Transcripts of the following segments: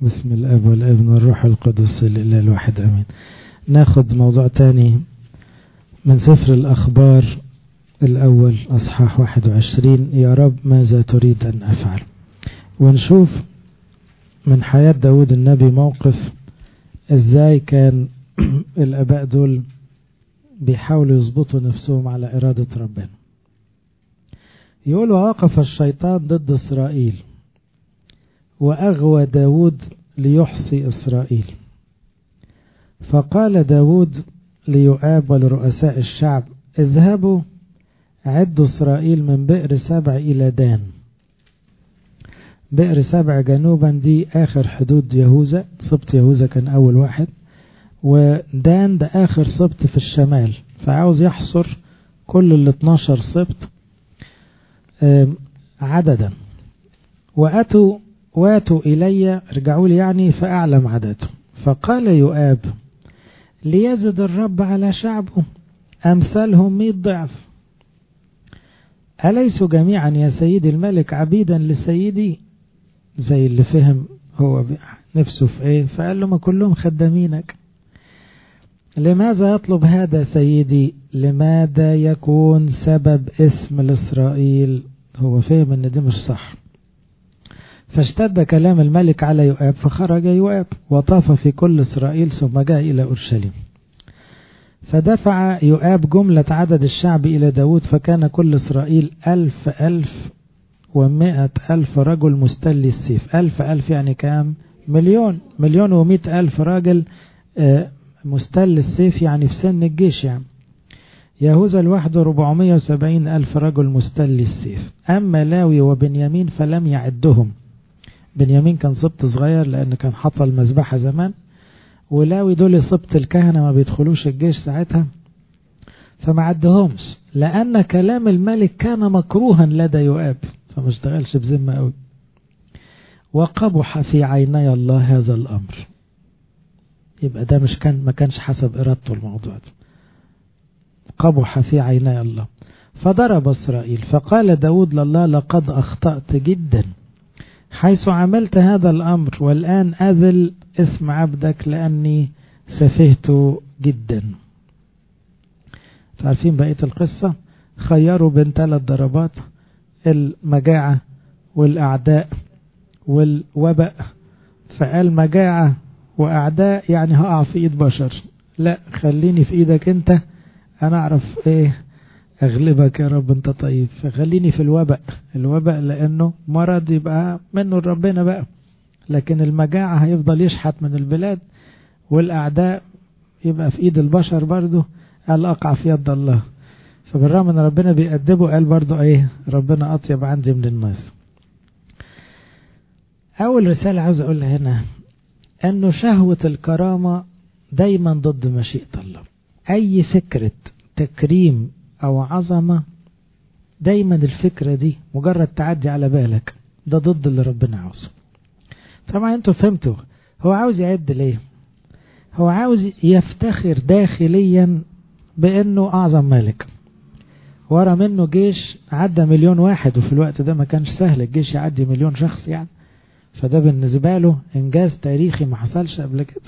بسم الاب والابن والروح القدس الاله الواحد امين. ناخد موضوع تاني من سفر الاخبار الاول اصحاح 21. يا رب ماذا تريد ان افعل؟ ونشوف من حياة داود النبي موقف ازاي كان الاباء دول بيحاولوا يظبطوا نفسهم على ارادة ربنا. يقول: ووقف الشيطان ضد اسرائيل وأغوى داود ليحصي إسرائيل. فقال داود ليؤاب ولرؤساء الشعب: اذهبوا عدوا إسرائيل من بئر سبع إلى دان. بئر سبع جنوبا دي آخر حدود يهوذا، سبط يهوذا كان أول واحد، ودان ده آخر سبط في الشمال، فعاوز يحصر كل 12 سبط عددا. واتوا إلي، رجعوا لي يعني، فأعلم عدده. فقال يؤاب: ليزد الرب على شعبه أمثالهم 100 ضعف. أليسوا جميعا يا سيدي الملك عبيدا لسيدي؟ زي اللي فهم هو نفسه في ايه، فقال له: ما كلهم خدامينك. لماذا يطلب هذا سيدي؟ لماذا يكون سبب اسم لإسرائيل؟ هو فهم ان دي مش صح. فاشتد كلام الملك على يؤاب، فخرج يؤاب وطاف في كل إسرائيل، ثم جاء إلى أورشليم. فدفع يؤاب جملة عدد الشعب إلى داود، فكان كل إسرائيل 1,100,000 رجل مستلي السيف. 1,000 يعني كام؟ 1,100,000 راجل مستلي السيف، يعني في سن الجيش. يعني يهوذا لوحده 470,000 رجل مستلي السيف. أما لاوي وبنيامين فلم يعدهم. بنيامين كان سبط صغير لأن كان حط المذبحة زمان، ولاوي دول سبط الكهنة ما بيدخلوش الجيش ساعتها، فما عدهمش، لأن كلام الملك كان مكروها لدى يؤاب، فما اشتغلش بذمة قوي. وقبح في عيني الله هذا الأمر. يبقى ده ما كانش حسب إرادته الموضوع ده. قبح في عيني الله. فضرب إسرائيل. فقال داود لله: لقد أخطأت جدا حيث عملت هذا الأمر، والآن أذل اسم عبدك لأني سفهت جدا. تعرفين بقية القصة؟ خيروا بين 3 ضربات: المجاعة والأعداء والوباء. فقال مجاعة وأعداء يعني هقع في إيد بشر، لا خليني في إيدك أنت، أنا أعرف إيه أغلبك يا رب، أنت طيب. فخليني في الوباء لأنه مرض يبقى منه ربنا بقى، لكن المجاعة هيفضل يشحت من البلاد، والأعداء يبقى في إيد البشر برضو. قال أقع في يد الله. فبالرغم أن ربنا بيأدبه قال برضو إيه، ربنا أطيب عندي من الناس. أول رسالة عاوز أقولها هنا أنه شهوة الكرامة دايما ضد مشيئة الله. أي فكرة تكريم أو عظمة دايما الفكرة دي مجرد تعدي على بالك، ده ضد اللي ربنا عاوزه. طبعا انتوا فهمتوا هو عاوز يعد ليه. هو عاوز يفتخر داخليا بأنه أعظم ملك، ورا منه جيش عدى 1,000,000 واحد، وفي الوقت ده ما كانش سهل الجيش يعدي 1,000,000 شخص يعني. فده بالنسبة له إنجاز تاريخي ما حصلش قبل كده.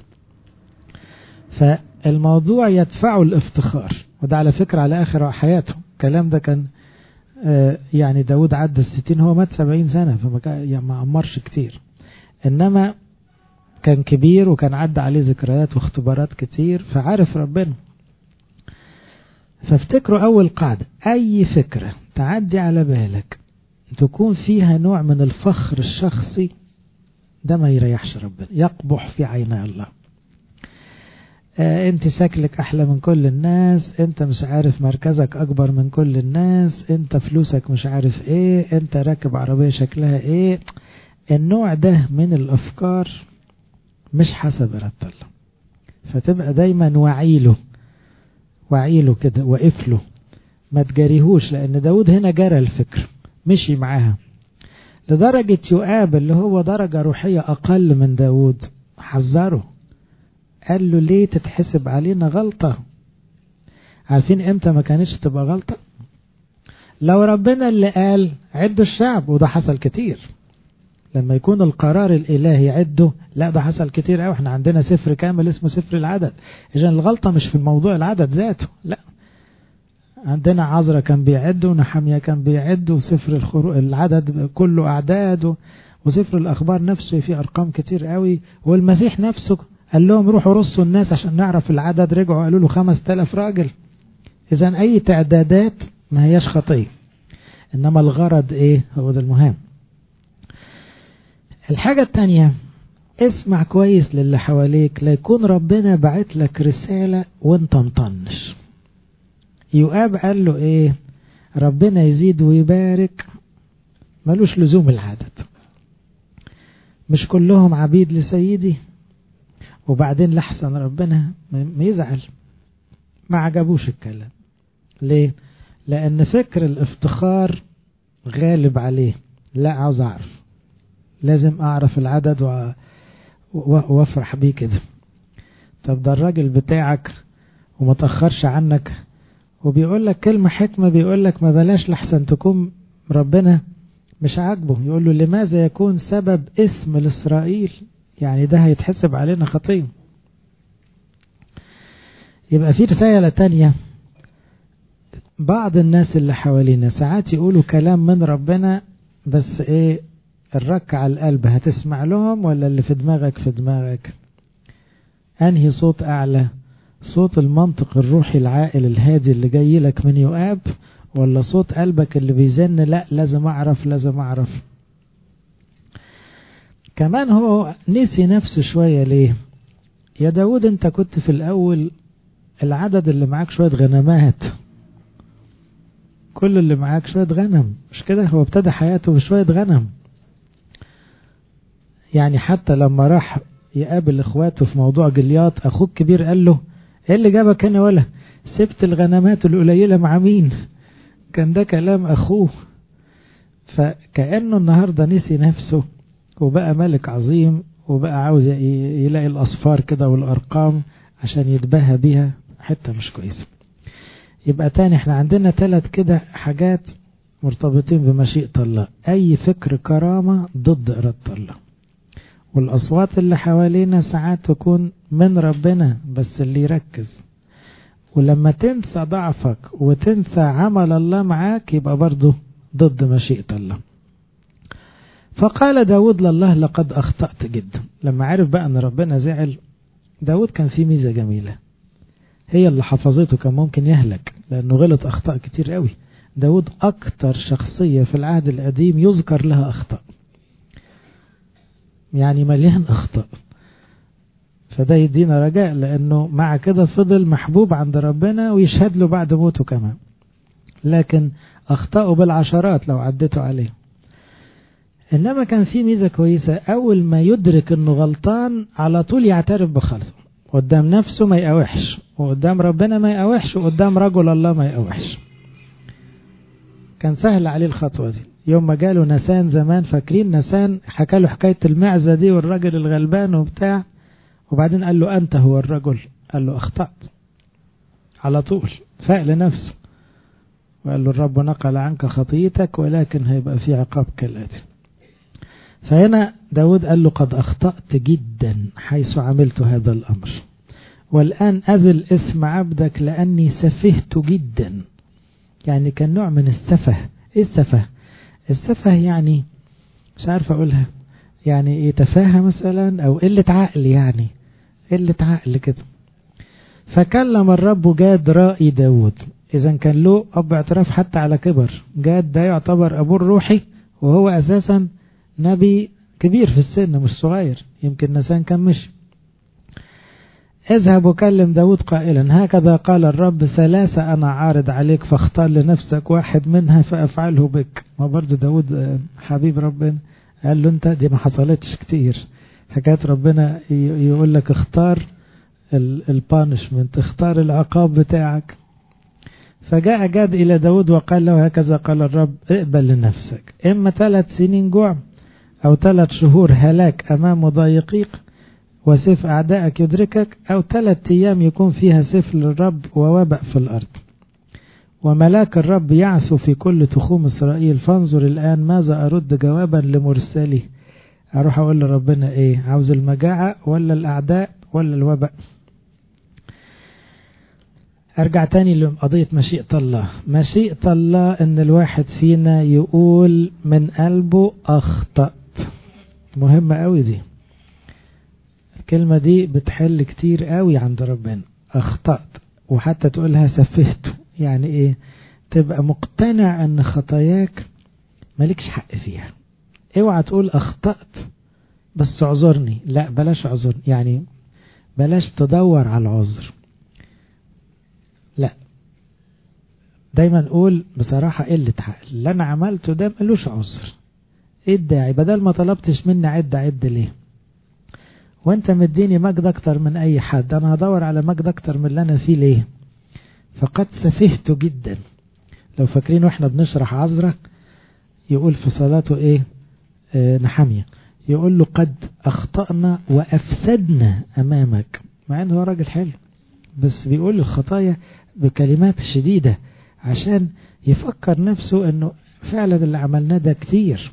فالموضوع يدفعه الافتخار، وده على فكرة على آخر حياته. الكلام ده كان يعني داود عدى 60، هو مات 70 سنة، فما يعني ما عمرش كتير، إنما كان كبير وكان عدى عليه ذكريات واختبارات كتير، فعارف ربنا. فافتكروا أول قاعدة: أي فكرة تعدي على بالك تكون فيها نوع من الفخر الشخصي، ده ما يريحش ربنا، يقبح في عيني الله. انت شكلك احلى من كل الناس، انت مش عارف مركزك اكبر من كل الناس، انت فلوسك مش عارف ايه، انت راكب عربية شكلها ايه. النوع ده من الافكار مش حسب إرادة الله، فتبقى دايما وعيله كده، وقفله، ما تجاريهوش. لان داود هنا جرى الفكر، مشي معاها، لدرجة يؤاب اللي هو درجة روحية اقل من داود حذره، قال له: ليه تتحسب علينا غلطة؟ عارفين امتى ما كانتش تبقى غلطة؟ لو ربنا اللي قال عدوا الشعب، وده حصل كتير، لما يكون القرار الإلهي عده، لا ده حصل كتير قوي. احنا عندنا سفر كامل اسمه سفر العدد. إذن الغلطة مش في الموضوع العدد ذاته، لا، عندنا عذرا كان بيعد ونحمية كان بيعد، وسفر العدد كله أعداد، وسفر الأخبار نفسه فيه أرقام كتير قوي، والمسيح نفسه قال لهم روحوا رصوا الناس عشان نعرف العدد، رجعوا قالوا له 5000 راجل. إذن أي تعدادات ما هياش خطية، إنما الغرض إيه هو ده المهم. الحاجة التانية، اسمع كويس للي حواليك، لا يكون ربنا بعت لك رسالة وانت مطنش. يؤاب قال له ايه؟ ربنا يزيد ويبارك، ملوش لزوم العدد، مش كلهم عبيد لسيدي. وبعدين لحسن ربنا ما يزعل، ما عجبوش الكلام. ليه؟ لأن فكر الافتخار غالب عليه. لا عاوز أعرف، لازم أعرف العدد وافرح بيه كده. طب ده الراجل بتاعك وما تأخرش عنك وبيقول لك كلمة حكمة، بيقول لك ما بلاش لحسن تكون ربنا مش عاجبه. يقول له لماذا يكون سبب اسم لإسرائيل؟ يعني ده هيتحسب علينا خطية. يبقى في رسالة تانية. بعض الناس اللي حوالينا ساعات يقولوا كلام من ربنا، بس ايه الرك على القلب، هتسمع لهم ولا اللي في دماغك في دماغك؟ انهي صوت اعلى؟ صوت المنطق الروحي العاقل الهادي اللي جاي لك من يؤاب، ولا صوت قلبك اللي بيزن لا لازم اعرف لازم اعرف؟ كمان هو نسي نفسه شوية. ليه؟ يا داود انت كنت في الاول العدد اللي معاك شوية غنمات، كل اللي معاك شوية غنم، مش كده؟ هو ابتدى حياته بشوية غنم. يعني حتى لما راح يقابل اخواته في موضوع جليات، اخوه الكبير قال له ايه اللي جابك هنا؟ ولا سبت الغنمات القليلة مع مين؟ كان ده كلام اخوه. فكأنه النهاردة نسي نفسه وبقى ملك عظيم، وبقى عاوز يلاقي الاصفار كده والارقام عشان يتباهى بيها، حتى مش كويسة. يبقى تاني احنا عندنا 3 كده حاجات مرتبطين بمشيئة الله. اي فكر كرامة ضد إرادة الله، والأصوات اللي حوالينا ساعات تكون من ربنا بس اللي يركز. ولما تنسى ضعفك وتنسى عمل الله معاك يبقى برضه ضد مشيئة الله. فقال داود لله لقد أخطأت جدا. لما عرف بقى أن ربنا زعل، داود كان فيه ميزة جميلة هي اللي حفظته، كان ممكن يهلك لأنه غلط أخطاء كتير قوي. داود أكتر شخصية في العهد القديم يذكر لها أخطاء، يعني مليان أخطاء. فده يدينا رجاء، لأنه مع كده فضل محبوب عند ربنا ويشهد له بعد موته كمان. لكن أخطأه بالعشرات لو عدته عليه. إنما كان في ميزة كويسة، أول ما يدرك أنه غلطان على طول يعترف بخلطه، قدام نفسه ما يقاوحش، وقدام ربنا ما يقاوحش، وقدام رجل الله ما يقاوحش. كان سهل عليه الخطوة دي. يوم ما جاله نسان زمان، فاكرين نسان حكى له حكاية المعزة دي والراجل الغلبان وبتاع، وبعدين قال له أنت هو الرجل، قال له أخطأت على طول، فاق لنفسه وقال له الرب نقل عنك خطيتك ولكن هيبقى في عقاب كالآتي. فهنا داود قال له قد أخطأت جدا حيث عملت هذا الأمر، والآن أذل اسم عبدك لأني سفهت جدا. يعني كان نوع من السفه. إيه السفه؟ السفه يعني مش عارف أقولها، يعني إيه، تفاهة مثلا أو قلة عقل، يعني قلة عقل كده. فكلم الرب جاد رائي داود. إذا كان له أب اعتراف حتى على كبر. جاد ده يعتبر أبوه الروحي، وهو أساسا نبي كبير في السن مش صغير، يمكن نسان كان مشي. اذهب وكلم داود قائلا هكذا قال الرب 3 أنا عارض عليك، فاختار لنفسك واحد منها فأفعله بك. ما برضو داود حبيب ربنا، قال له انت دي ما حصلتش كتير حكاية ربنا يقول لك اختار البانشمنت، اختار العقاب بتاعك. فجاء جاد إلى داود وقال له هكذا قال الرب اقبل لنفسك إما 3 سنين جوع أو 3 شهور هلاك أمام مضايقيك وسيف أعدائك يدركك، أو 3 أيام يكون فيها سيف للرب ووباء في الأرض. وملاك الرب يعسو في كل تخوم إسرائيل، فانظر الآن ماذا أرد جوابا لمرسلي. اروح اقول لربنا ايه؟ عاوز المجاعة ولا الاعداء ولا الوباء؟ ارجع تاني لقضية مشيئة الله. مشيئة الله ان الواحد فينا يقول من قلبه اخطأت. مهمة قوي دي، الكلمة دي بتحل كتير قوي عند ربنا. اخطأت، وحتى تقولها سفهته. يعني ايه؟ تبقى مقتنع ان خطاياك مالكش حق فيها. اوعى تقول اخطأت بس اعذرني، لا بلاش اعذرني، يعني بلاش تدور على العذر، لا دايما قول بصراحة قلة حق، اللي انا عملته ده ملوش عذر. ايه الداعي؟ بدل ما طلبتش مني عد ليه؟ وانت مديني مجد اكتر من اي حد، انا هدور على مجد اكتر من اللي انا فيه ليه؟ فقد سفهته جدا. لو فاكرين واحنا بنشرح عذرة يقول في صلاته ايه؟ نحمية يقول له قد اخطأنا وافسدنا امامك، مع انه هو راجل حلو، بس بيقول الخطايا بكلمات شديدة عشان يفكر نفسه انه فعلا اللي عملناه ده كتير.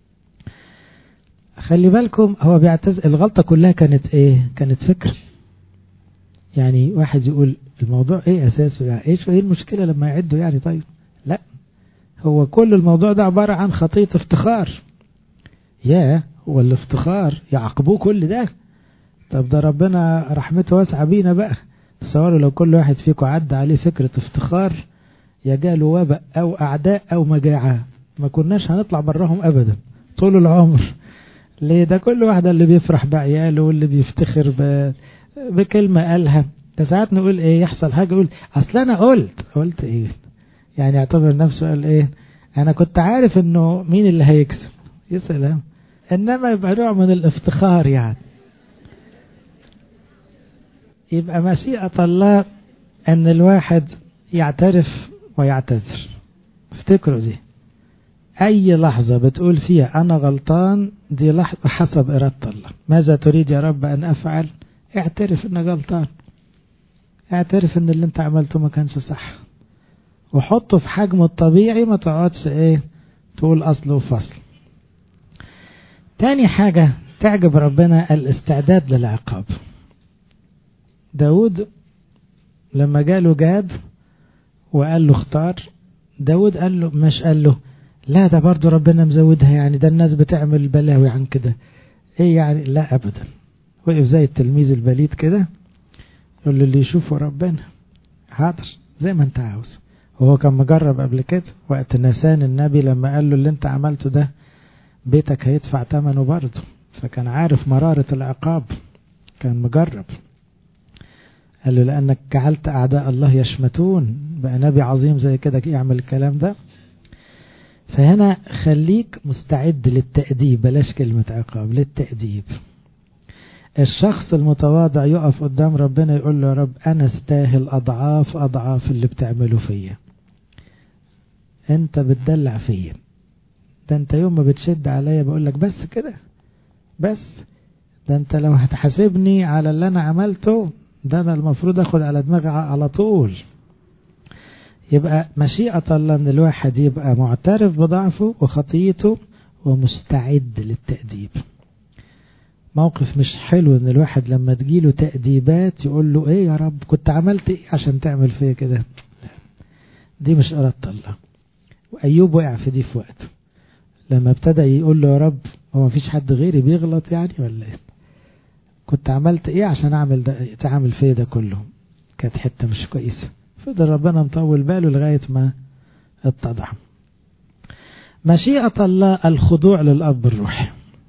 خلي بالكم، هو بيعتذر. الغلطة كلها كانت ايه؟ كانت فكر. يعني واحد يقول الموضوع ايه اساسه؟ يعني ايش ايه المشكلة لما يعدوا يعني؟ طيب لا، هو كل الموضوع ده عبارة عن خطية افتخار. هو الافتخار يعاقبوه كل ده؟ طب ده ربنا رحمته واسعة بينا بقى. تصوروا لو كل واحد فيكم عدى عليه فكرة افتخار، يجاله وباء او اعداء او مجاعة، ما كناش هنطلع براهم ابدا طول العمر. ليه؟ ده كل واحد اللي بيفرح بعياله واللي بيفتخر بكلمة قالها. ده ساعات نقول ايه؟ يحصل حاجة يقول اصل انا قلت ايه؟ يعني اعتبر نفسه قال ايه؟ انا كنت عارف انه مين اللي هيكسب. يا سلام. انما يبقى نوع من الافتخار يعني. يبقى مشيئة الله ان الواحد يعترف ويعتذر. افتكروا دي، اي لحظة بتقول فيها انا غلطان دي لحظة حسب ارادة الله. ماذا تريد يا رب ان افعل؟ اعترف انك غلطان، اعترف ان اللي انت عملته ما كانش صح، وحطه في حجمه الطبيعي، ما تقعدش ايه تقول اصل وفصل. تاني حاجة تعجب ربنا الاستعداد للعقاب. داود لما جاله جاد وقال له اختار، داود قال له مش قال له لا ده برضو ربنا مزودها، يعني ده الناس بتعمل بلاوي عن كده ايه يعني؟ لا ابدا. وقف زي التلميذ البليد كده يقول له اللي يشوفه ربنا حاضر زي ما انت عاوز. وهو كان مجرب قبل كده وقت ناسان النبي لما قال له اللي انت عملته ده بيتك هيدفع ثمنه برضه، فكان عارف مرارة العقاب، كان مجرب. قال له لأنك جعلت أعداء الله يشمتون. بقى نبي عظيم زي كده يعمل الكلام ده. فهنا خليك مستعد للتأديب، بلاش كلمة عقاب، للتأديب. الشخص المتواضع يقف قدام ربنا يقول له يا رب أنا استاهل أضعاف اللي بتعمله فيا، أنت بتدلع فيا، ده أنت يوم ما بتشد عليا بقول لك بس كده بس، ده أنت لو هتحاسبني على اللي أنا عملته ده أنا المفروض أخد على دماغي على طول. يبقى مشيئة الله أن الواحد يبقى معترف بضعفه وخطيته ومستعد للتأديب. موقف مش حلو ان الواحد لما تجيله تأديبات يقول له ايه يا رب كنت عملت ايه عشان تعمل فيا كده؟ دي مش إرادة الله. وأيوب وقع في دي في وقته لما ابتدى يقول له يا رب هو مفيش حد غيري بيغلط يعني ولا ايه؟ كنت عملت ايه عشان اعمل ده تعمل فيا ده كله؟ كانت حتة مش كويسة. فضل ربنا مطول باله لغاية ما اتضح. مشيئة الله الخضوع للأب الروحي.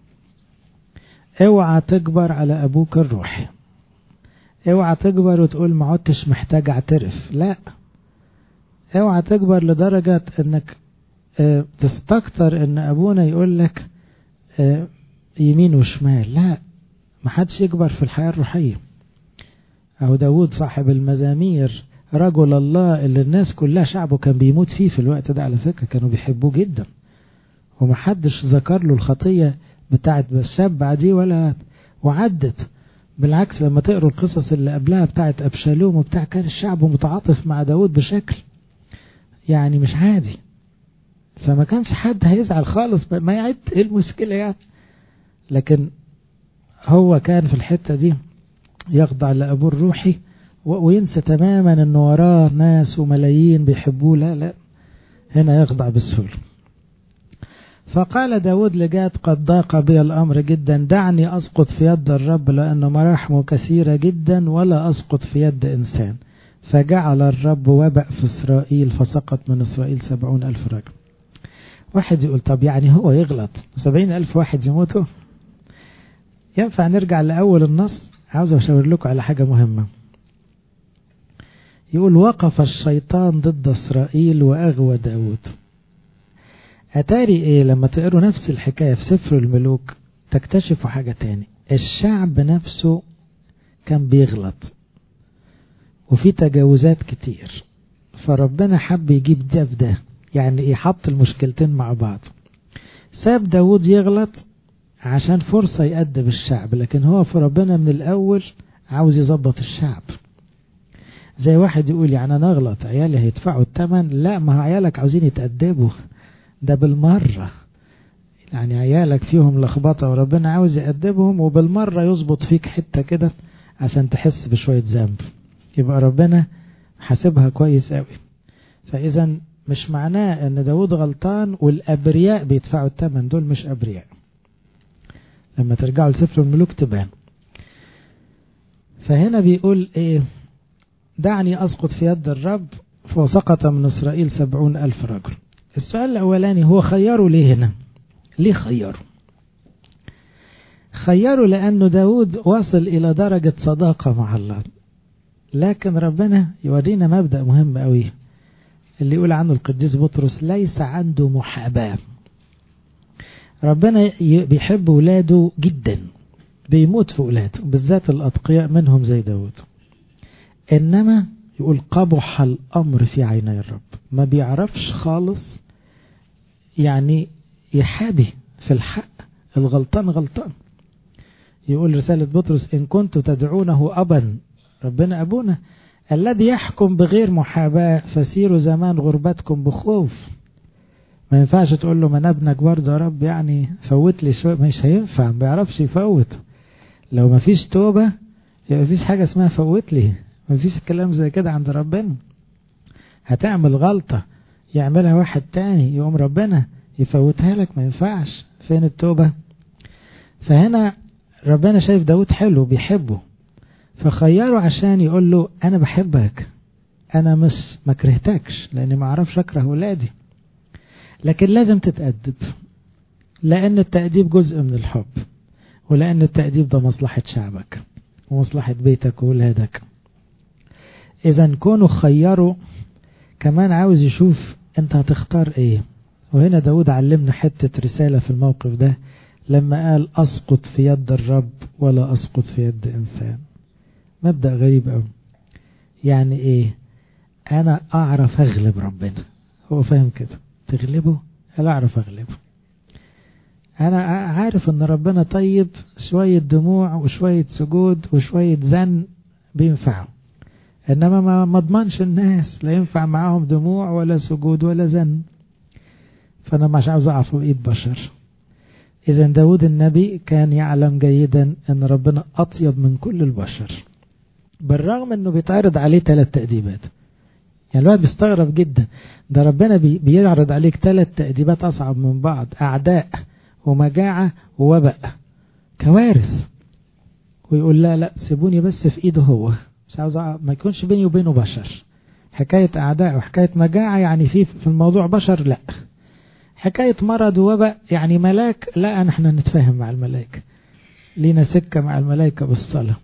اوعى تكبر على أبوك الروحي، اوعى تكبر وتقول ما عدتش محتاج اعترف، لا. اوعى تكبر لدرجة انك تستكتر ان ابونا يقول لك يمين وشمال، لا. ما حدش يكبر في الحياة الروحية. أو داود صاحب المزامير رجل الله اللي الناس كلها شعبه كان بيموت فيه في الوقت ده، على فكرة كانوا بيحبوه جدا، ومحدش ذكر له الخطية بتاعت بشبع دي وعدت. بالعكس لما تقروا القصص اللي قبلها بتاعت أبشالوم وبتاع كان الشعب متعاطف مع داود بشكل يعني مش عادي. فما كانش حد هيزعل خالص، ما يعد ايه المشكلة يعني. لكن هو كان في الحتة دي يخضع لأبوه الروحي وينسى تماما أنه وراه ناس وملايين بيحبوه. لا هنا يخضع بالسهولة. فقال داود لجاد قد ضاق بي الأمر جدا، دعني أسقط في يد الرب لأنه مراحمه كثيرة جدا ولا أسقط في يد إنسان. فجعل الرب وبأ في إسرائيل فسقط من إسرائيل 70,000 رجل. واحد يقول طب يعني هو يغلط 70,000 واحد يموتوا؟ ينفع نرجع لأول النص؟ عاوز أشاور لكم على حاجة مهمة. يقول وقف الشيطان ضد إسرائيل وأغوى داود. أتاري إيه لما تقروا نفس الحكاية في سفر الملوك تكتشفوا حاجة تاني. الشعب نفسه كان بيغلط وفي تجاوزات كتير، فربنا حب يجيب ده في ده، يعني يحط المشكلتين مع بعض. ساب داود يغلط عشان فرصة يأدب الشعب، لكن هو في ربنا من الأول عاوز يظبط الشعب. زي واحد يقول يعني أنا أغلط عيالي هيدفعوا الثمن. لا، ما عيالك عاوزين يتأدبوا ده بالمرة. يعني عيالك فيهم لخبطة وربنا عاوز يأدبهم، وبالمرة يظبط فيك حتة كده عشان تحس بشوية ذنب، يبقى ربنا حاسبها كويس قوي. فإذا مش معناه ان داود غلطان والأبرياء بيدفعوا الثمن، دول مش أبرياء. لما ترجعوا لسفر الملوك تبان. فهنا بيقول ايه؟ دعني أسقط في يد الرب فسقط من إسرائيل 70,000 رجل. السؤال الأولاني هو خيره ليه هنا؟ ليه خيره؟ خيره لأنه داود وصل إلى درجة صداقة مع الله. لكن ربنا يورينا مبدأ مهم قوي اللي يقول عنه القديس بطرس ليس عنده محاباة. ربنا بيحب ولاده جدا، بيموت في ولاده بالذات الأتقياء منهم زي داود. إنما يقول قبح الأمر في عيني الرب، ما بيعرفش خالص يعني يحابي في الحق. الغلطان غلطان. يقول رسالة بطرس إن كنت تدعونه أبا، ربنا أبونا الذي يحكم بغير محاباة فسيروا زمان غربتكم بخوف. ما ينفعش تقول له من ابنك برضه يا رب يعني فوت لي شوية، مش هينفع، ما بيعرفش يفوت. لو ما فيش توبة يبقى ما فيش حاجة اسمها فوت لي، ما فيش الكلام زي كده عند ربنا. هتعمل غلطة يعملها واحد تاني يقوم ربنا يفوتها لك، ما ينفعش. فين التوبة؟ فهنا ربنا شايف داود حلو بيحبه، فخيره عشان يقول له أنا بحبك، أنا مش ما كرهتكش لأني ما أعرفش أكره ولادي، لكن لازم تتأدب، لأن التأديب جزء من الحب، ولأن التأديب ده مصلحة شعبك ومصلحة بيتك وولادك. إذا كونه خيره كمان عاوز يشوف أنت هتختار إيه. وهنا داود علمنا حتة رسالة في الموقف ده لما قال أسقط في يد الرب ولا أسقط في يد إنسان. مبدأ غريب أوي. يعني إيه؟ أنا أعرف أغلب ربنا. هو فاهم كده. تغلبه؟ أنا أعرف أغلبه. أنا عارف أن ربنا طيب، شوية دموع وشوية سجود وشوية زن بينفعوا، إنما ما اضمنش الناس لا ينفع معاهم دموع ولا سجود ولا زن، فأنا مش عاوز أعرف بإيد بشر. إذن داود النبي كان يعلم جيدا أن ربنا أطيب من كل البشر، بالرغم أنه بيتعرض عليه 3 تأديبات. يعني الواحد بيستغرب جدا، ده ربنا بيعرض عليك 3 تأديبات أصعب من بعض، أعداء ومجاعة ووباء، كوارث، ويقول لا سيبوني بس في إيده هو، مش عاوز ما يكونش بيني وبينه بشر. حكاية أعداء وحكاية مجاعة يعني في الموضوع بشر، لا. حكاية مرض ووباء يعني ملاك، لا نحن نتفاهم مع الملائكة، لينا سكة مع الملائكة بالصلاة.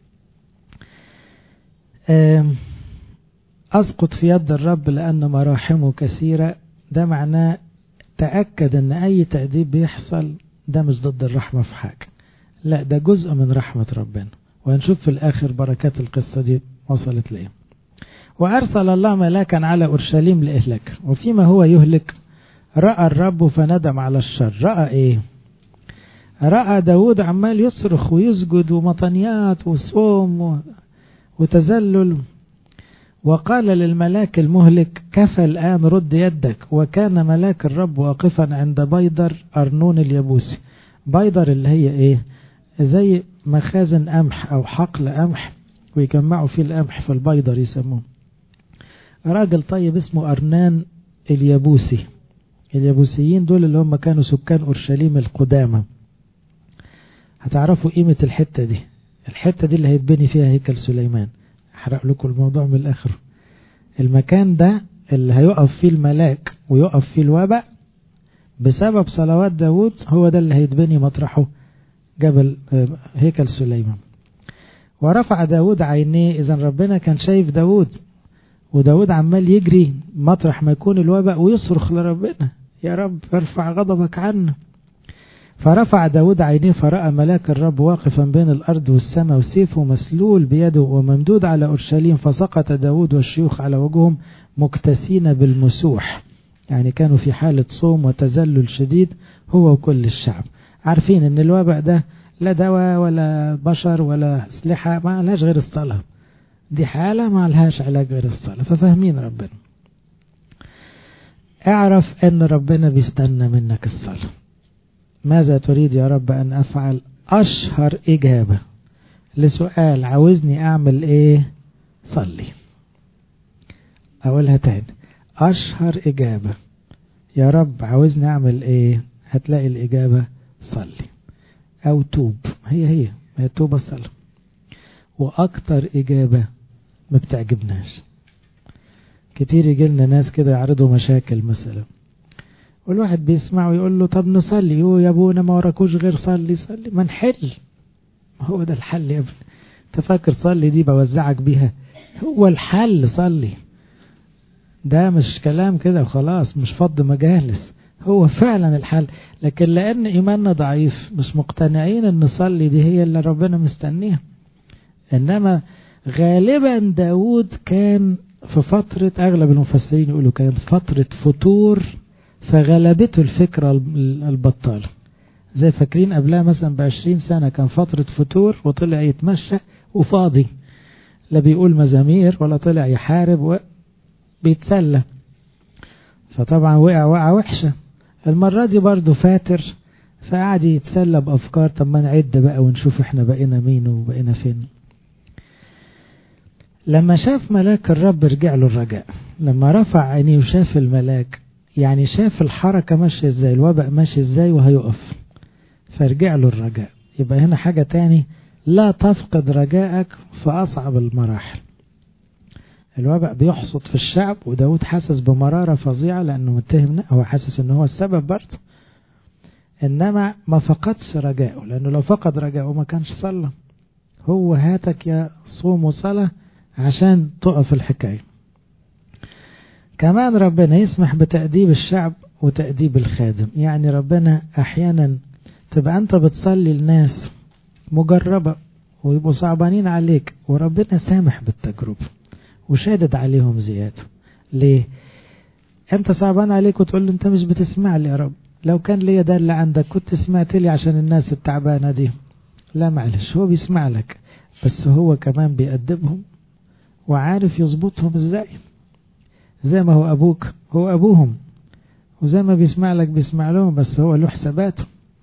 أسقط في يد الرب لأن مراحمه كثيرة. ده معناه تأكد أن أي تأديب بيحصل ده مش ضد الرحمة في حاجة، لا ده جزء من رحمة ربنا. وهنشوف في الآخر بركات القصة دي وصلت ليه. وأرسل الله ملاكا على أورشليم لإهلاك، وفيما هو يهلك رأى الرب فندم على الشر. رأى إيه؟ رأى داود عمال يصرخ ويسجد ومطنيات وصوم وتذلل، وقال للملاك المهلك كفى الآن رد يدك. وكان ملاك الرب واقفا عند بيدر أرنون اليبوسي بيدر اللي هي ايه؟ زي مخازن قمح او حقل قمح ويجمعوا فيه القمح في البيدر يسموه. راجل طيب اسمه أرنان اليابوسي. اليابوسيين دول اللي هم كانوا سكان أورشليم القدامى. هتعرفوا قيمة الحتة دي. الحتة دي اللي هيتبني فيها هيكل سليمان. احرق لكم الموضوع من الآخر. المكان ده اللي هيقف فيه الملاك ويقف فيه الوباء بسبب صلوات داود، هو ده اللي هيتبني مطرحه جبل هيكل سليمان. ورفع داود عينيه. إذن ربنا كان شايف داود، وداود عمال يجري مطرح ما يكون الوباء ويصرخ لربنا: يا رب ارفع غضبك عنا. فرفع داود عينيه فرأى ملاك الرب واقفا بين الأرض والسماء وسيفه مسلول بيده وممدود على أورشليم. فسقط داود والشيوخ على وجههم مكتسين بالمسوح، يعني كانوا في حالة صوم وتذلل شديد هو وكل الشعب. عارفين ان الوباء ده لا دواء ولا بشر ولا أسلحة، ما لهاش غير الصلاة. دي حالة ما لهاش علاج غير الصلاة. ففاهمين ربنا. اعرف ان ربنا بيستنى منك الصلاة. ماذا تريد يا رب أن أفعل؟ أشهر إجابة لسؤال عاوزني أعمل إيه؟ صلي. أقولها تاني، أشهر إجابة يا رب عاوزني أعمل إيه؟ هتلاقي الإجابة صلي أو توب. هي توب الصلاة. وأكتر إجابة ما بتعجبناش. كتير يجيلنا ناس كده يعرضوا مشاكل مثلا، والواحد بيسمع ويقول له طب نصلي. يا ابونا ما وراكوش غير صلي. ما نحل. هو ده الحل يا ابني. تفكر صلي دي بوزعك بيها؟ هو الحل صلي. ده مش كلام كده وخلاص، مش فض مجالس. هو فعلا الحل. لكن لأن إيماننا ضعيف مش مقتنعين ان صلي دي هي اللي ربنا مستنيها. إنما غالبا داود كان في فترة، أغلب المفسرين يقولوا كان فترة فتور، فغلبته الفكرة البطالة. زي فاكرين قبلها مثلا ب20 سنة كان فترة فتور وطلع يتمشى وفاضي، لا بيقول مزامير ولا طلع يحارب وبيتسلى. فطبعا وقع وحشة. المرة دي برضو فاتر، فقعد يتسلى بأفكار. طب ما نعد بقى ونشوف احنا بقينا مين وبقينا فين. لما شاف ملاك الرب رجع له الرجاء. لما رفع عينيه وشاف الملاك، يعني شاف الحركة ماشية ازاي، الوباء ماشي ازاي وهيقف، فرجع له الرجاء. يبقى هنا حاجة تاني، لا تفقد رجائك في أصعب المراحل. الوباء بيحصد في الشعب، وداود حاسس بمرارة فظيعة لأنه متهم، هو حاسس أنه هو السبب برضه. إنما ما فقدش رجائه، لأنه لو فقد رجائه ما كانش صلى. هو هاتك يا صوم وصلاة عشان تقف الحكاية. كمان ربنا يسمح بتأديب الشعب وتأديب الخادم. يعني ربنا أحيانا تبقى أنت بتصلي الناس مجربة ويبقوا صعبانين عليك، وربنا سامح بالتجربة وشادد عليهم زيادة. ليه؟ أنت صعبان عليك وتقول له أنت مش بتسمع لي يا رب. لو كان لي ده اللي عندك كنت سمعت لي عشان الناس التعبانة دي. لا معلش، هو بيسمع لك، بس هو كمان بيأدبهم وعارف يظبطهم ازاي. زي ما هو أبوك هو أبوهم، وزي ما بيسمع لك بيسمع لهم، بس هو له حساباته.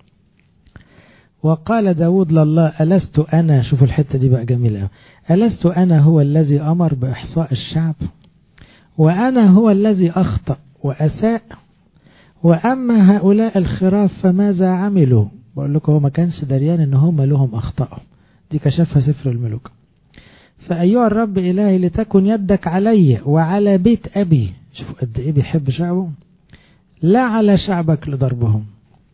وقال داود لله: ألست أنا، شوفوا الحتة دي بقى جميلة، ألست أنا هو الذي أمر بإحصاء الشعب، وأنا هو الذي أخطأ وأساء، وأما هؤلاء الخراف فماذا عملوا؟ بقول لكم هو ما كانش دريان إن هم لهم أخطأوا. دي كشفها سفر الملوك. فأيها الرب إلهي لتكن يدك علي وعلى بيت أبي، شوفوا قد إيه بيحب شعبه، لا على شعبك لضربهم.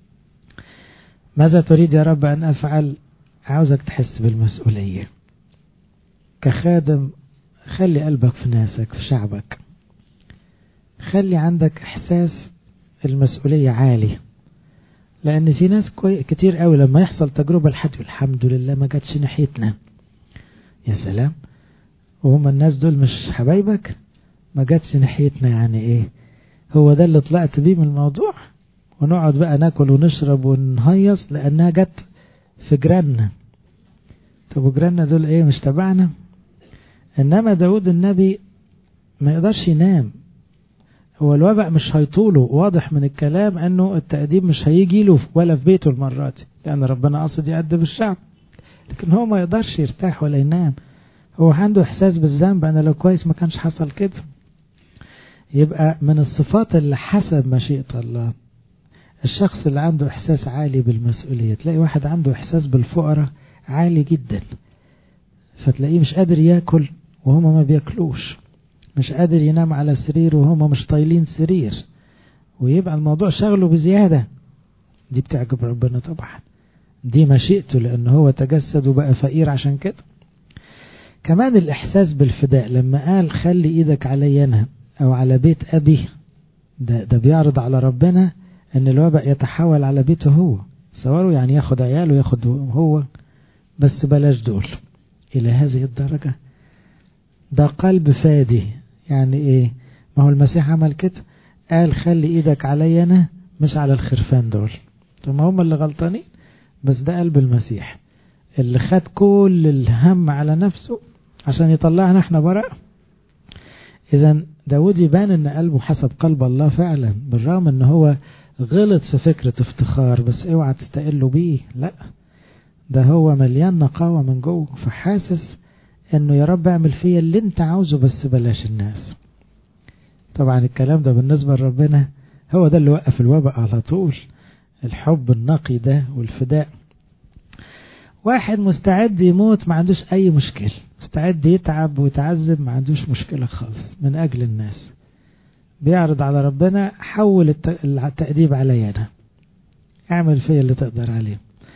ماذا تريد يا رب أن أفعل؟ عاوزك تحس بالمسؤولية كخادم. خلي قلبك في ناسك، في شعبك. خلي عندك إحساس المسؤولية عالي، لأن في ناس كتير قوي لما يحصل تجربة لحد الحمد لله ما جاتش ناحيتنا. يا سلام، وهم الناس دول مش حبايبك؟ ما جاتش ناحيتنا يعني ايه؟ هو ده اللي طلعت بيه من الموضوع؟ ونقعد بقى ناكل ونشرب ونهيص لأنها جت في جيراننا. طب وجيراننا دول ايه؟ مش تبعنا؟ إنما داود النبي ما يقدرش ينام هو الوباء مش هيطوله، واضح من الكلام انه التأديب مش هيجي له ولا في بيته المرات دي، لان ربنا قصد يأدب الشعب، لكن هو ما يقدرش يرتاح ولا ينام، هو عنده احساس بالذنب، انا لو كويس ما كانش حصل كده. يبقى من الصفات اللي حسب مشيئة الله الشخص اللي عنده احساس عالي بالمسؤولية. تلاقي واحد عنده احساس بالفقراء عالي جدا، فتلاقيه مش قادر ياكل وهما ما بياكلوش، مش قادر ينام على سرير وهما مش طايلين سرير، ويبقى الموضوع شغله بزيادة. دي بتعجب ربنا طبعا، دي مشيئته، لأن هو تجسد وبقى فقير عشان كده. كمان الإحساس بالفداء، لما قال خلي إيدك علي أنا أو على بيت أبي، ده بيعرض على ربنا أن الوباء يتحول على بيته هو. صوروا يعني ياخد عياله ياخد هو، بس بلاش دول إلى هذه الدرجة. ده قلب فادي. يعني إيه؟ ما هو المسيح عمل كده، قال خلي إيدك علي أنا مش على الخرفان دول. ثم هم اللي غلطانين، بس ده قلب المسيح اللي خد كل الهم على نفسه عشان يطلعنا احنا براء. إذن داود يبان ان قلبه حسب قلب الله فعلا، بالرغم ان هو غلط في فكرة افتخار، بس اوعى تستقلوا بيه، لا، ده هو مليان نقاوة من جوه، فحاسس انه يا رب اعمل فيا اللي انت عاوزه بس بلاش الناس. طبعا الكلام ده بالنسبة لربنا هو ده اللي وقف الوباء على طول، الحب النقي ده والفداء. واحد مستعد يموت ما عندوش اي مشكلة، مستعد يتعب ويتعذب ما عندوش مشكلة خالص من اجل الناس، بيعرض على ربنا حول التأديب علي انا، اعمل فيا اللي تقدر عليه.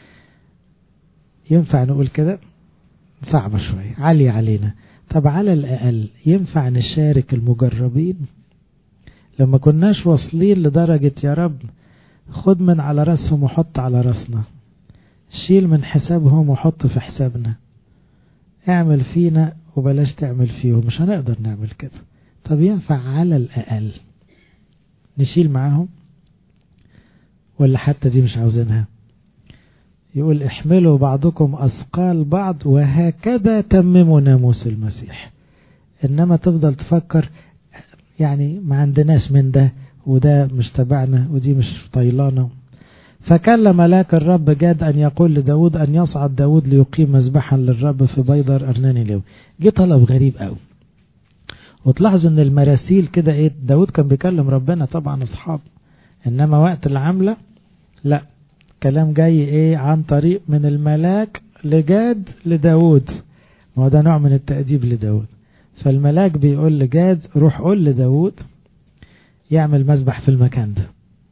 ينفع نقول كده؟ صعبة شوية، عالية علينا. طب على الأقل ينفع نشارك المجربين لما كناش واصلين لدرجة يا رب خد من على رأسهم وحط على رأسنا، شيل من حسابهم وحط في حسابنا، اعمل فينا وبلاش تعمل فيهم، مش هنقدر نعمل كده. طب ينفع على الأقل نشيل معاهم، ولا حتى دي مش عاوزينها؟ يقول احملوا بعضكم أثقال بعض وهكذا تمموا ناموس المسيح. إنما تفضل تفكر يعني ما عندناش من ده، وده مش تبعنا، ودي مش طيلانة. فكلم ملاك الرب جاد أن يقول لداود أن يصعد داود ليقيم مذبحا للرب في بيدر أرنان ليو. جه طلب غريب قوي، وتلاحظوا ان المراسيل كده ايه، داود كان بيكلم ربنا طبعا اصحاب، انما وقت العملة لا، كلام جاي ايه عن طريق من الملاك لجاد لداود، ما هو ده نوع من التأديب لداود. فالملاك بيقول لجاد روح قول لداود يعمل مذبح في المكان ده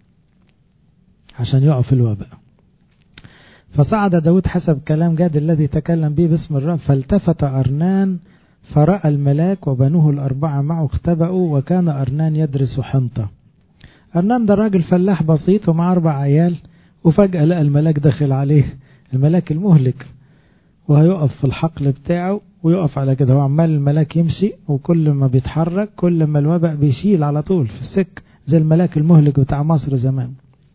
عشان يقف الوباء. فصعد داود حسب كلام جاد الذي تكلم به باسم الرب، فالتفت أرنان فرأى الملاك وبنوه الأربعة معه اختبأوا، وكان أرنان يدرس حنطة. أرنان ده راجل فلاح بسيط ومع 4 عيال، وفجأة لقى الملاك داخل عليه، الملاك المهلك، وهيقف في الحقل بتاعه ويقف على كده. هو عمال الملاك يمشي، وكل ما بيتحرك كل ما الوباء بيشيل على طول في السك، زي الملاك المهلك بتاع مصر زمان.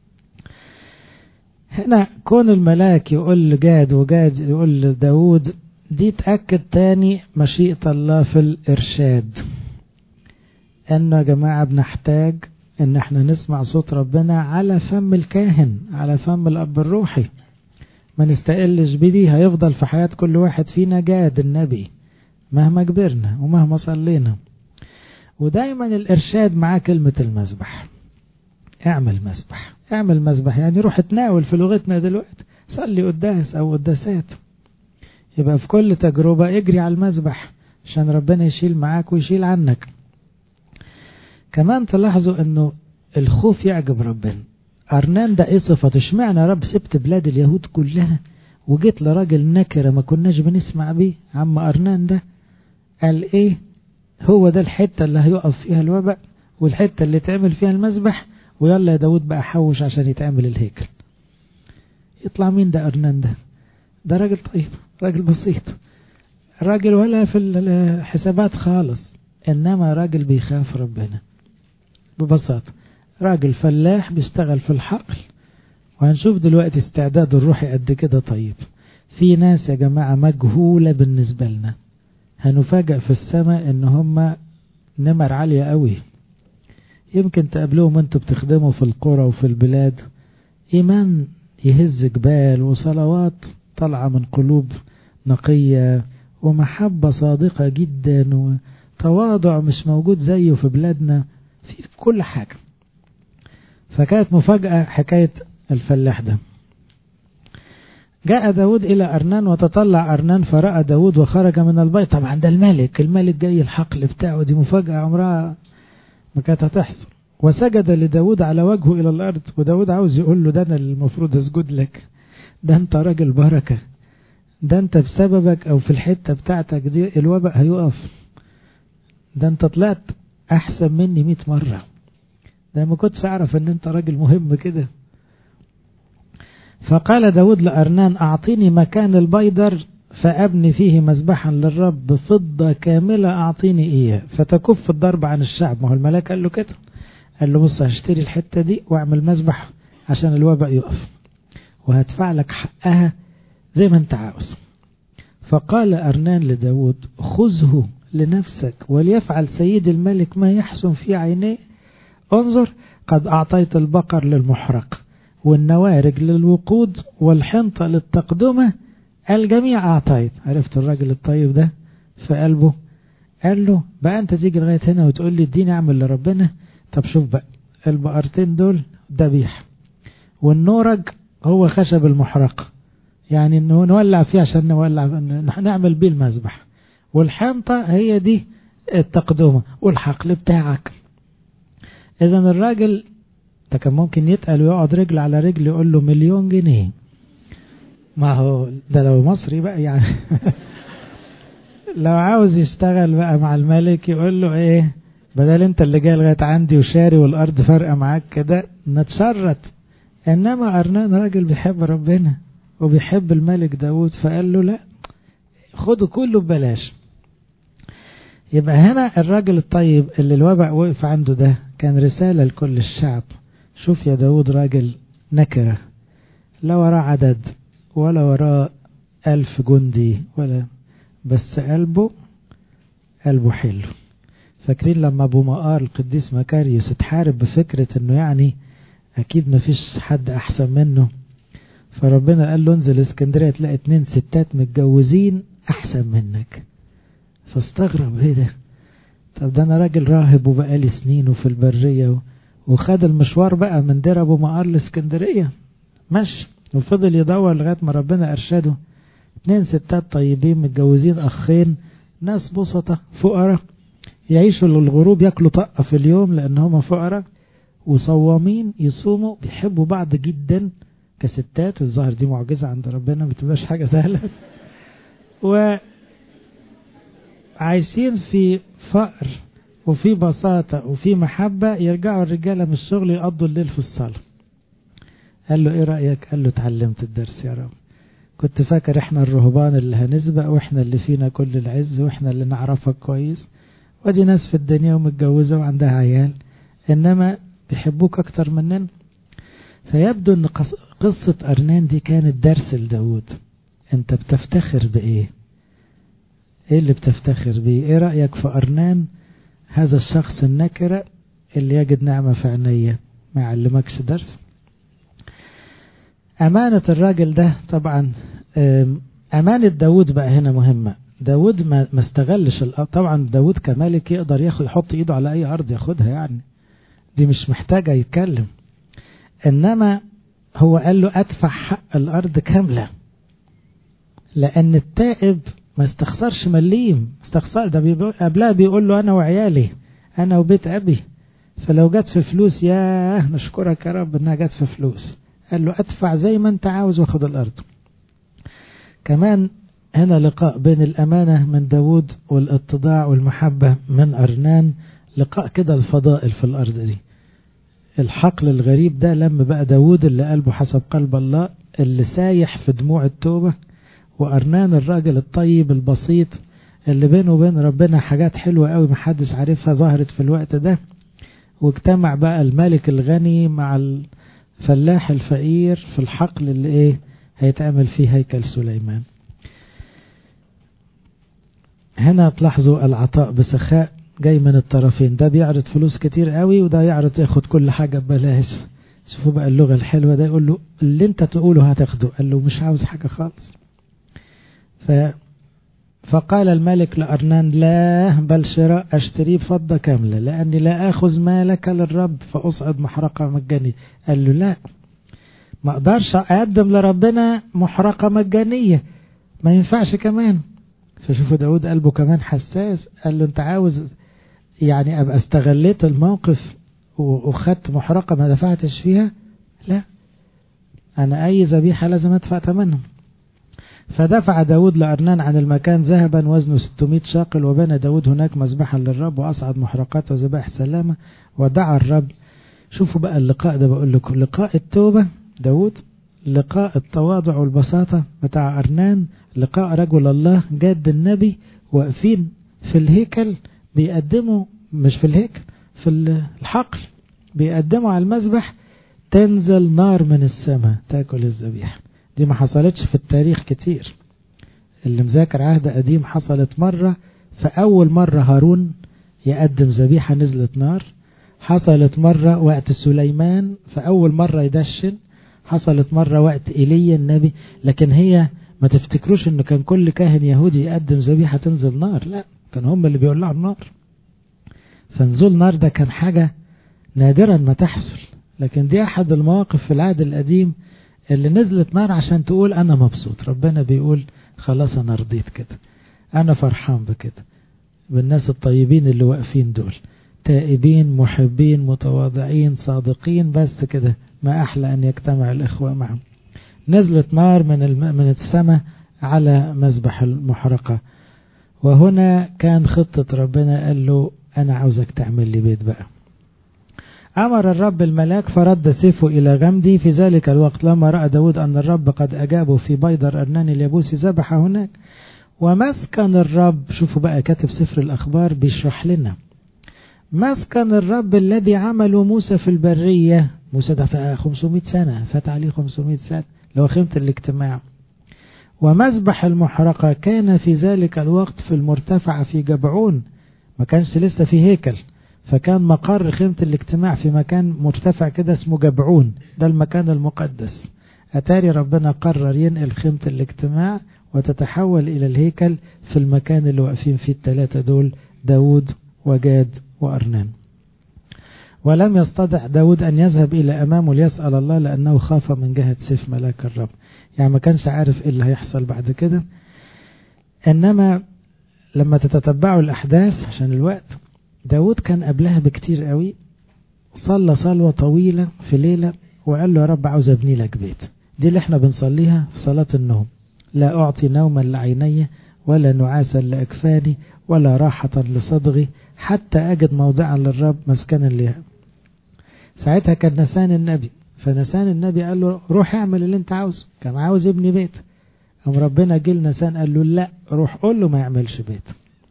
هنا كون الملاك يقول لجاد وجاد يقول لداود، دي تأكد تاني مشيئة الله في الإرشاد، أنه يا جماعة بنحتاج أن احنا نسمع صوت ربنا على فم الكاهن، على فم الأب الروحي، ما نستقلش بدي. هيفضل في حياة كل واحد فينا جاد النبي مهما كبرنا ومهما صلينا. ودايما الإرشاد معاه كلمة المذبح، اعمل مذبح، اعمل مذبح، يعني روح تناول في لغتنا دلوقتي، صلي قداس أو قداسات. يبقى في كل تجربة اجري على المذبح عشان ربنا يشيل معاك ويشيل عنك. كمان تلاحظوا انه الخوف يعجب ربنا. أرنان ده ايه صفة؟ اشمعنى رب سبت بلاد اليهود كلها وجيت لراجل نكرة ما كناش بنسمع بيه؟ عم أرنان ده قال ايه؟ هو ده الحتة اللي هيقف فيها الوباء والحتة اللي تعمل فيها المذبح، ويلا يا داود بقى حوش عشان يتعمل الهيكل. يطلع مين ده أرنان ده؟ ده راجل طيب، راجل بسيط، راجل ولا في الحسابات خالص، انما راجل بيخاف ربنا ببساطة، راجل فلاح بيشتغل في الحقل. وهنشوف دلوقتي استعداد الروحي قد كده. طيب في ناس يا جماعة مجهولة بالنسبة لنا، هنفاجأ في السماء ان هم نمر عالية قوي. يمكن تقابلوهم انتوا بتخدموا في القرى وفي البلاد، إيمان يهز جبال وصلوات طالعة من قلوب نقية ومحبة صادقة جدا وتواضع مش موجود زيه في بلادنا في كل حاجة. فكانت مفاجأة حكاية الفلاح ده. جاء داود إلى أرنان وتطلع أرنان فرأى داود وخرج من البيت. طبعا ده الملك جاي الحقل بتاعه، دي مفاجأة عمرها ما كانت هتحصل. وسجد لداود على وجهه إلى الأرض، وداود عاوز يقول له ده أنا المفروض أسجد لك، ده أنت راجل بركة، ده أنت بسببك أو في الحتة بتاعتك دي الوباء هيقف، ده أنت طلعت أحسن مني 100 مرة، ده ما كنتش أعرف أن أنت راجل مهم كده. فقال داود لأرنان أعطيني مكان البيدر فأبني فيه مذبحا للرب بفضة كاملة، أعطيني إياه فتكف الضرب عن الشعب. ما هو الملاك قال له كده، قال له بص هشتري الحتة دي واعمل مذبح عشان الوباء يقف وهدفع لك حقها زي ما انت عاوز. فقال أرنان لداود خذه لنفسك وليفعل سيد الملك ما يحسن في عينيه. انظر قد أعطيت البقر للمحرق والنوارج للوقود والحنطة للتقدمة، الجميع أعطيت. عرفت الراجل الطيب ده في قلبه؟ قال له بقى أنت تيجي لغاية هنا وتقول لي اديني أعمل لربنا؟ طب شوف بقى البقرتين دول ذبيحة، والنورج هو خشب المحرقة يعني انه نولع فيه عشان نعمل بيه المذبح، والحنطة هي دي التقدمة والحقل بتاعك. إذن الراجل ده كان ممكن يتقل ويقعد رجل على رجل يقول له 1,000,000 جنيه. ما هو ده لو مصري بقى يعني لو عاوز يشتغل بقى مع الملك يقول له ايه، بدل انت اللي جاي لغاية عندي وشاري والارض فارقة معاك كده نتشرط. انما أرنان راجل بيحب ربنا وبيحب الملك داود، فقال له لا خده كله ببلاش. يبقى هنا الراجل الطيب اللي الوباء وقف عنده ده كان رسالة لكل الشعب. شوف يا داود راجل نكرة، لا وراه عدد ولا وراه 1000 جندي ولا، بس قلبه حلو. فاكرين لما ابو مقار القديس مكاريوس اتحارب بفكرة انه يعني اكيد ما فيش حد احسن منه، فربنا قال له انزل اسكندرية تلاقي 2 ستات متجوزين احسن منك. فاستغرب ايه ده؟ طب ده انا راجل راهب وبقالي سنين وفي البرية وخد المشوار بقى من دير ابو مقار لاسكندرية ماشي، وفضل يدور لغاية ما ربنا ارشده. 2 ستات طيبين متجوزين اخين، ناس بسطة فقراء يعيشوا للغروب، ياكلوا طقة في اليوم لان هم فقراء، وصوامين يصوموا، بيحبوا بعض جدا كستات. الظاهر دي معجزة عند ربنا، ما بتبقاش حاجة سهلة. وعايشين في فقر وفي بساطة وفي محبة. يرجعوا الرجالة من الشغل يقضوا الليل في الصلاة. قال له ايه رأيك؟ قال له اتعلمت الدرس يا رب، كنت فاكر احنا الرهبان اللي هنسبق واحنا اللي فينا كل العز واحنا اللي نعرفك كويس، ودي ناس في الدنيا ومتجوزة وعندها عيال، انما بيحبوك اكتر مننا. فيبدو ان قصة أرنان دي كانت درس لداود. انت بتفتخر بايه؟ ايه اللي بتفتخر بيه؟ ايه رأيك في أرنان هذا الشخص النكرة اللي يجد نعمة في عينيه؟ ما يعلمكش درس؟ أمانة الراجل ده طبعا. أمانة داود بقى هنا مهمة. داود ما استغلش طبعا داود كمالك يقدر يحط ايده على اي ارض ياخدها، يعني دي مش محتاجة يتكلم. انما هو قال له ادفع حق الارض كاملة، لان التائب ما استخسرش مليم، استخسر ده قبلها بيقول له انا وعيالي انا وبيت ابي، فلو جت في فلوس يا نشكرك يا رب انها جت في فلوس. قال له ادفع زي ما انت عاوز واخد الارض. كمان هنا لقاء بين الامانة من داود والاتضاع والمحبة من أرنان، لقاء كده الفضائل في الارض دي. الحقل الغريب ده لما بقى داود اللي قلبه حسب قلب الله، اللي سايح في دموع التوبة، وأرنان الراجل الطيب البسيط اللي بينه وبين ربنا حاجات حلوة قوي محدش عارفها ظهرت في الوقت ده. واجتمع بقى الملك الغني مع الفلاح الفقير في الحقل اللي ايه هيتعمل فيه هيكل سليمان. هنا تلاحظوا العطاء بسخاء جاي من الطرفين، ده بيعرض فلوس كتير قوي وده يعرض ياخد كل حاجة ببلاش. شوفوا بقى اللغة الحلوة، ده يقول له اللي انت تقوله هتاخده، قال له مش عاوز حاجة خالص. فقال الملك لأرنان لا، بل شراء أشتريه بفضة كاملة، لأني لا أخذ مالك للرب فأصعد محرقة مجانية. قال له لا، ما أقدرش أقدم لربنا محرقة مجانية، ما ينفعش كمان. فشوفوا داود قلبه كمان حساس، قال له أنت عاوز يعني أبقى استغليت الموقف وخدت محرقة ما دفعتش فيها؟ لا، أنا أي ذبيحة لازم أدفع ثمنها. فدفع داود لأرنان عن المكان ذهبا وزنه 600 شاقل، وبنى داود هناك مذبحا للرب وأصعد محرقات وذبائح سلامة ودعا الرب. شوفوا بقى اللقاء ده، بقول لكم لقاء التوبة داود، لقاء التواضع والبساطة بتاع أرنان، لقاء رجل الله جاد النبي واقفين في الهيكل بيقدموا، مش في الهيكل، في الحقل، بيقدموا على المذبح، تنزل نار من السماء تاكل الذبيحة. دي ما حصلتش في التاريخ كتير. اللي مذاكر عهد قديم حصلت مرة، فأول مرة هارون يقدم ذبيحة نزلت نار، حصلت مرة وقت سليمان فأول مرة يدشن، حصلت مرة وقت إيليا النبي. لكن هي ما تفتكروش انه كان كل كاهن يهودي يقدم ذبيحة تنزل نار، لا، كان هم اللي بيولعوا النار. فنزول نار ده كان حاجة نادرا ما تحصل، لكن دي أحد المواقف في العهد القديم اللي نزلت نار عشان تقول أنا مبسوط. ربنا بيقول خلاص أنا رضيت كده، أنا فرحان بكده، بالناس الطيبين اللي واقفين دول، تائبين محبين متواضعين صادقين، بس كده ما أحلى أن يجتمع الإخوة معهم. نزلت نار من السماء على مذبح المحرقة. وهنا كان خطة ربنا، قال له أنا عاوزك تعمل لي بيت بقى. أمر الرب الملاك فرد سيفه إلى غمدي. في ذلك الوقت لما رأى داود أن الرب قد أجابه في بيدر أرنان اليبوسي ذبح هناك ومسكن الرب. شوفوا بقى كاتب سفر الأخبار بيشرح لنا مسكن الرب الذي عمله موسى في البرية. موسى ده 500 سنة فات عليه 500 سنة لو خيمة الاجتماع. ومذبح المحرقة كان في ذلك الوقت في المرتفع في جبعون، ما كانش لسه في هيكل، فكان مقر خيمة الاجتماع في مكان مرتفع كده اسمه جبعون، ده المكان المقدس. أتاري ربنا قرر ينقل خيمة الاجتماع وتتحول إلى الهيكل في المكان اللي واقفين فيه الثلاثة دول، داود وجاد وأرنان. ولم يستطع داود أن يذهب إلى أمامه ليسأل الله لأنه خاف من جهة سيف ملاك الرب، يعني ما كانش عارف إيه اللي هيحصل بعد كده. إنما لما تتتبعوا الأحداث عشان الوقت، داود كان قبلها بكتير قوي صلى صلوة طويلة في ليلة وقال له يا رب عاوز أبني لك بيت. دي اللي احنا بنصليها في صلاة النوم، لا أعطي نوما لعيني ولا نعاسا لأكفاني ولا راحة لصدغي حتى أجد موضعا للرب مسكنا لها. ساعتها كان نسان النبي، فنسان النبي قال له روح اعمل اللي انت عاوزه، كان عاوز يبني بيت. قام ربنا جه لنسان قال له لا، روح قول له ما يعملش بيت.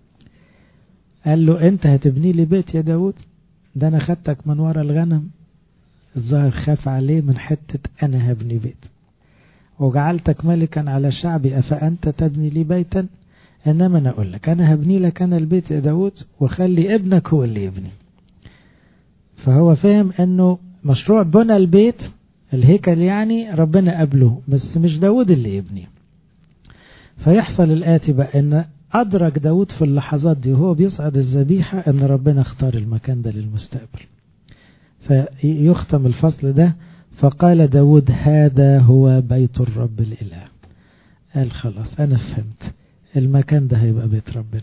قال له انت هتبني لي بيت يا داود؟ ده انا خدتك من ورا الغنم. الظاهر خاف عليه من حتة انا هبني بيت، وجعلتك ملكا على شعبي افأنت تبني لي بيتا؟ انما انا اقول لك انا هبني لك انا البيت يا داود، وخلي ابنك هو اللي يبني. فهو فهم انه مشروع بنى البيت الهيكل يعني ربنا قبله، بس مش داود اللي يبني. فيحصل الآتي بقى، ان أدرك داود في اللحظات دي وهو بيصعد الذبيحة أن ربنا اختار المكان ده للمستقبل. فيختم الفصل ده فقال داود هذا هو بيت الرب الإله. قال خلاص أنا فهمت، المكان ده هيبقى بيت ربنا.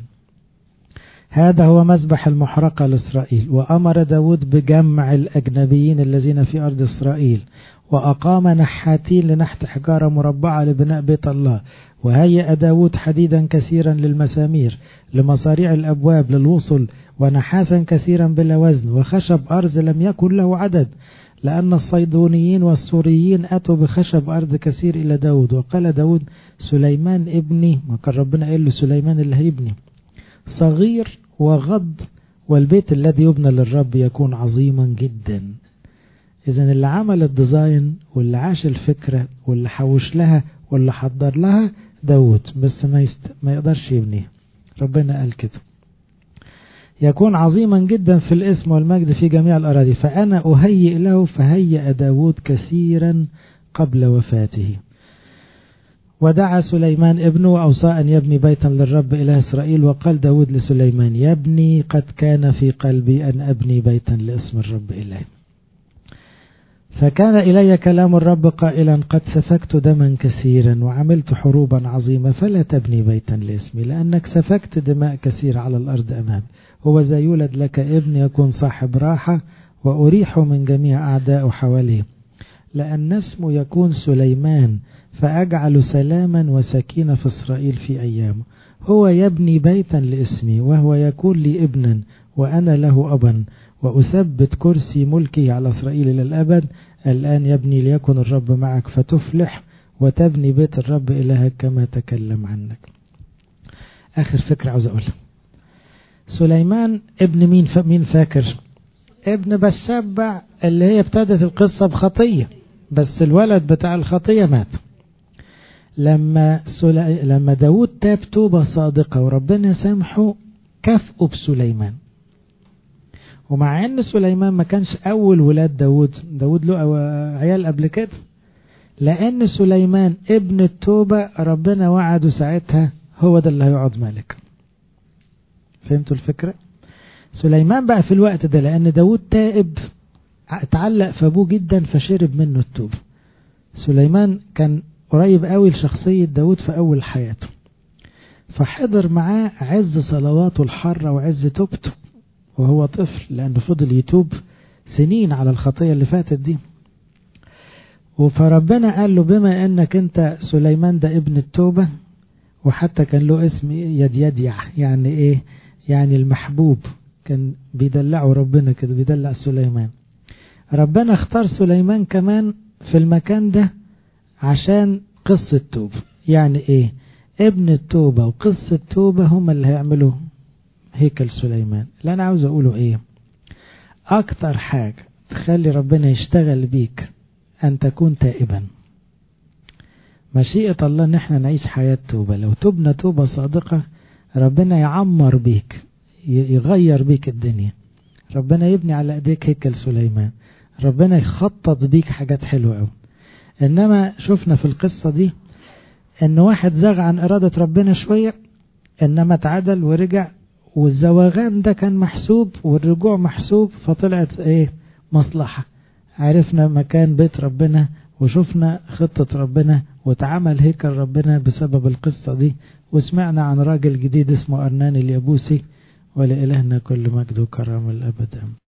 هذا هو مذبح المحرقة لإسرائيل. وأمر داود بجمع الأجنبيين الذين في أرض إسرائيل، وأقام نحاتين لنحت حجارة مربعة لبناء بيت الله. وهيأ داود حديدا كثيرا للمسامير لمصاريع الأبواب للوصل، ونحاسا كثيرا بلا وزن، وخشب أرز لم يكن له عدد، لأن الصيدونيين والسوريين أتوا بخشب أرض كثير إلى داود. وقال داود سليمان ابني، ما كان ربنا قال له سليمان اللي هيبني، صغير وغض، والبيت الذي يبنى للرب يكون عظيما جدا. إذن اللي عمل الديزاين واللي عاش الفكرة واللي حوش لها واللي حضر لها داود، بس ما يقدرش يبنيها. ربنا قال كده. يكون عظيما جدا في الاسم والمجد في جميع الأراضي. فأنا أهيئ له، فهيأ داود كثيرا قبل وفاته. ودعا سليمان ابنه وأوصى أن يبني بيتا للرب إله إسرائيل. وقال داود لسليمان: يبني، قد كان في قلبي أن أبني بيتا لاسم الرب إلهي. فكان إلي كلام الرب قائلا: قد سفكت دما كثيرا وعملت حروبا عظيمة، فلا تبني بيتا لاسمي، لأنك سفكت دماء كثيرة على الأرض أمامي. هو ذا يولد لك ابن يكون صاحب راحة، وأريح من جميع أعداء حواليه، لأن اسمه يكون سليمان، فأجعل سلاما وسكينة في إسرائيل في أيامه. هو يبني بيتا لاسمي، وهو يكون لي ابنا وأنا له أبا، وأثبت كرسي ملكي على إسرائيل إلى الأبد. الآن يبني ليكن الرب معك فتفلح، وتبني بيت الرب إلهك كما تكلم عنك. آخر فكرة عاوز أقولها: سليمان ابن مين فاكر؟ ابن بشبع، اللي هي ابتدت القصة بخطية، بس الولد بتاع الخطية مات. لما داود تاب توبة صادقة وربنا سامحه، كافئه بسليمان. ومع ان سليمان ما كانش اول ولاد داود له عيال قبل كده، لان سليمان ابن التوبة ربنا وعده ساعتها هو ده اللي هيقعد ملك. فهمتوا الفكرة؟ سليمان بقى في الوقت ده، لان داود تائب اتعلق في ابوه جدا فشرب منه التوبة. سليمان كان قريب قوي لشخصية داود في اول حياته، فحضر معاه عز صلواته الحارة وعز توبته وهو طفل، لأنه فضل يتوب سنين على الخطية اللي فاتت دي. فربنا قال له: بما أنك أنت سليمان ده ابن التوبة، وحتى كان له اسم يديديع، يعني إيه؟ يعني المحبوب، كان بيدلعه ربنا كده، بيدلع سليمان. ربنا اختار سليمان كمان في المكان ده عشان قصة توبة. يعني إيه؟ ابن التوبة وقصة توبة هم اللي هيعملوا هيكل سليمان. اللي أنا عاوز أقوله إيه؟ أكتر حاجة تخلي ربنا يشتغل بيك أن تكون تائبا. مشيئة الله أن احنا نعيش حياة توبة. لو تبنا توبة صادقة، ربنا يعمر بيك، يغير بيك الدنيا. ربنا يبني على ايديك هيكل سليمان، ربنا يخطط بيك حاجات حلوة قوي. إنما شفنا في القصة دي أن واحد زاغ عن إرادة ربنا شوية، إنما تعدل ورجع، والزواغان ده كان محسوب والرجوع محسوب، فطلعت ايه؟ مصلحة. عرفنا مكان بيت ربنا، وشفنا خطة ربنا، واتعمل هيكل ربنا بسبب القصة دي. وسمعنا عن راجل جديد اسمه أرنان اليابوسي. ولإلهنا كل مجد وكرم الأبد.